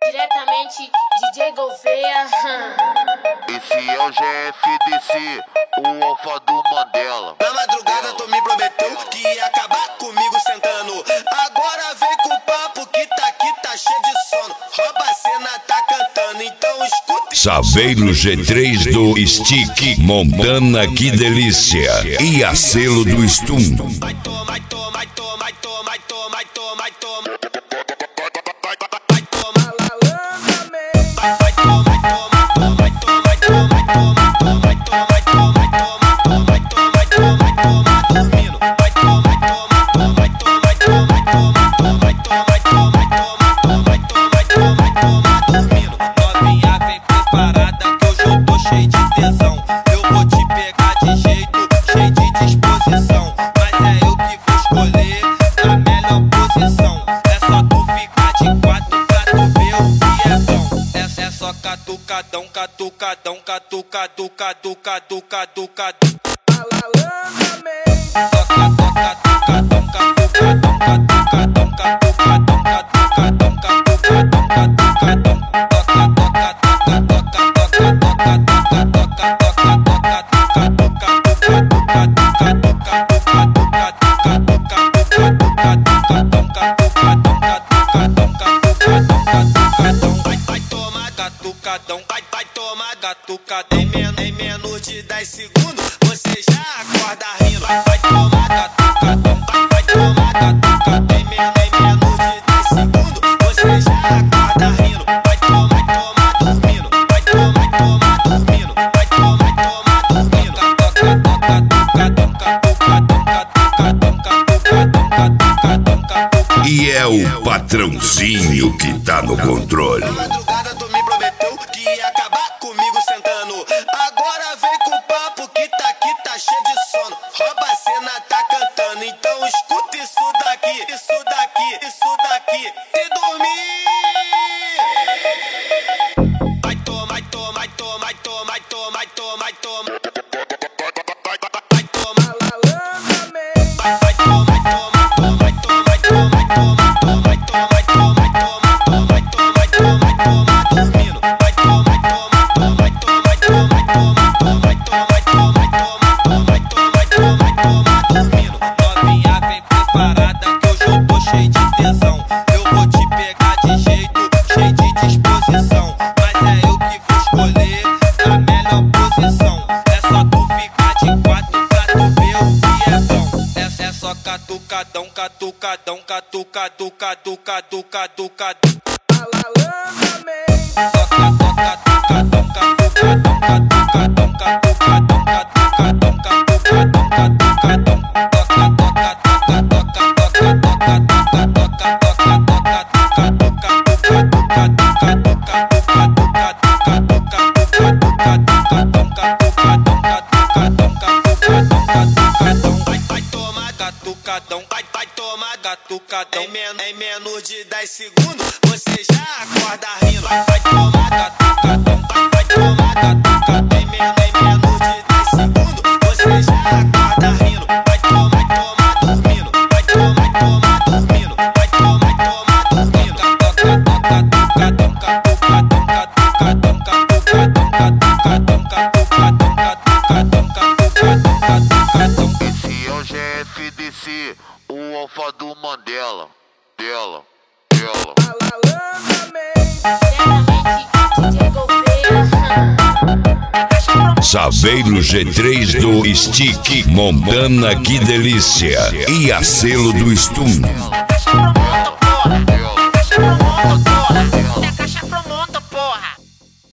Diretamente, DJ Gouveia. Esse é o GFDC, o alfa do Mandela. Na madrugada tu me prometeu que ia acabar comigo sentando. Agora vem com o papo que tá aqui, tá cheio de sono. Rouba a cena, tá cantando, então escuta. Saveiro G3 do Stick, Montana, que delícia. E a selo do Stum. Vai toma, vai toma, vai toma, vai toma, vai toma, vai toma, vai toma. Novinha vem preparada que hoje eu tô cheio de tesão. Eu vou te pegar de jeito, cheio de disposição. Mas é eu que vou escolher a melhor posição. É só tu ficar de quatro pra tu ver o que é bom. Essa é só catucadão, catucadão, catucadu, catucadu, catucadu. Só catucadão, catucadão, catucadão, catucadão, catucadão, catucadão, catucadão. Vai tomar catucadão. Em menos de 10 segundos você já acorda rindo. Vai tomar catucadão. Vai tomar catucadão. Em menos de 10 segundos você já acorda rindo. Vai tomar dormindo. Vai tomar dormindo. Vai tomar dormindo. Catucadão, catucadão, catucadão, catucadão, catucadão, catucadão. E é o patrãozinho que tá no controle. Na madrugada tu me prometeu que ia acabar comigo sentando. Agora vem com o papo que tá aqui, tá cheio de sono. Rouba a cena, tá cantando, então escuta isso daqui, isso daqui, isso daqui. Se dormir, vai tomar, vai tomar, vai tomar, vai tomar, vai tomar, vai tomar, vai tomar. Vai tomar, vai tomar, vai tomar, vai tomar, vai tomar, vai tomar, vai tomar, vai tomar, vai tomar, vai tomar, vai tomar, vai tomar, dormindo. Vai tomar, vai tomar, vai tomar, vai tomar, vai tomar, vai tomar, vai tomar, vai tomar, vai tomar, vai tomar, dormindo. Novinha vem preparada que hoje eu tô cheio de tesão. Eu vou te pegar de jeito, cheio de disposição. Mas é eu que vou escolher a melhor posição. É só tu ficar de quatro pra tu ver o que é bom. Essa é só catucadão, catucadão, catucadu, catucadu, catucadu. Só catucadão, catucadão, catucadão, catucadão, catucadão, catucadão, catucadão. Vai tomar catucadão, vai tomar catucadão. Em menos de 10 segundos você já acorda rindo. Vai tomar catucadão, vai tomar catucadão. Em menos de 10 segundos você já acorda rindo. Vai tomar dormindo. Vai tomar dormindo. Vai tomar dormindo. Catucadão, catucadão, catucadão, catucadão, catucadão, catucadão, catucadão, catucadão. Esse é o GFDC, o alfa do Mandela. Dela. Diretamente, DJ Gouveia. Saveiro G3 do Stick, Montana, que delícia. E a selo do Stum.